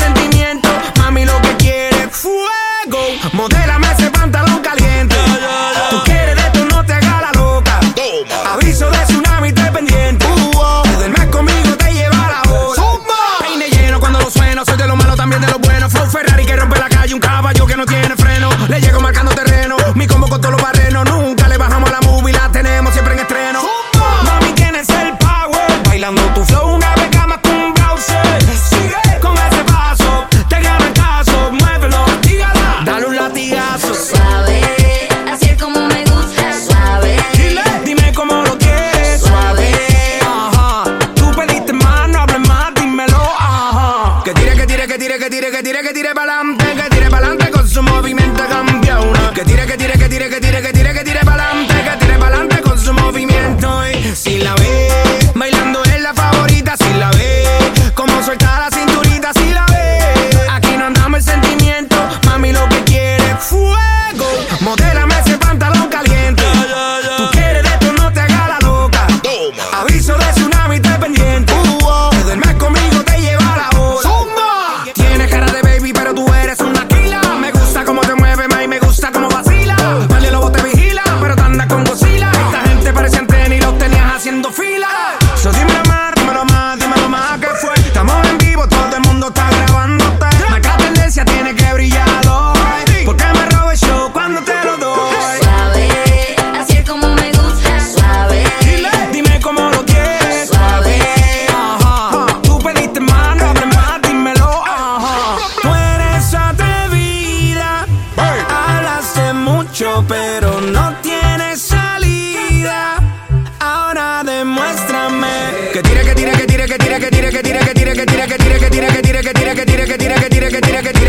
sentimiento, mami lo que quiere fuego. Modélame ese pantalón caliente. Tú quieres de esto, no te hagas la loca. Aviso de tsunami, te pendiente. Duermes conmigo, te lleva la ola. Peine lleno cuando lo sueno, soy de lo malo, también de lo bueno. Flow Ferrari que rompe la calle, un caballo que no tiene freno. Le llego marcando terreno, mi combo con todos los barrenos. Nunca le bajamos la movie, la tenemos siempre en estreno. Mami, tienes el power, bailando tu flow una vez más que un browser. Sigue con ese paso, te gano el caso. Muévelo, dígala, dale un latigazo. Suave, así es como me gusta. Suave, Dime cómo lo quieres. suave. Ajá, tú pediste más, no hables más, dímelo. Ajá, que tire, que tire, que tire, que tire, que tire, que tire pa'lante, que tire pa'lante con su movimiento campeona. Que tire, que tire, que tire, que tire, que tire, que tire pa'lante, que tire pa'lante con su movimiento. Y si la ve bailando es la favorita, si la ve como suelta la cinturita, si la ve. Aquí no andamos el sentimiento, mami lo que quiere fuego. Modélame ese pantalón caliente. Tú quieres de esto, no te hagas la loca. Aviso de tsunami, te pendiente. Te duermes conmigo, te lleva la ola. Tienes cara de baby, pero tú eres una killa. Me gusta cómo te mueves, y me gusta cómo vacila. Vale, lobo te vigila, pero te andas con Godzilla. Esta gente parece antena y los tenías haciendo fila. So dímelo más, ¿qué fue? Estamos en vivo, todo el mundo está grabándote. Marca tendencia, tiene que brillar hoy. Porque me robo el show cuando te lo doy. Suave, así es como me gusta. Suave, Dime cómo lo quieres. suave. Ajá, tú pediste más, no hables más, dímelo. Ajá, tú eres atrevida. Hablaste mucho, pero no tienes salida. Ahora demuéstrame. Que tire, que tire, que tire, que tire, que tire, que tire, que tire, que tire, que tire, que tire, que tire, que tire, que tire, que tire, que tire, que tire, que tire.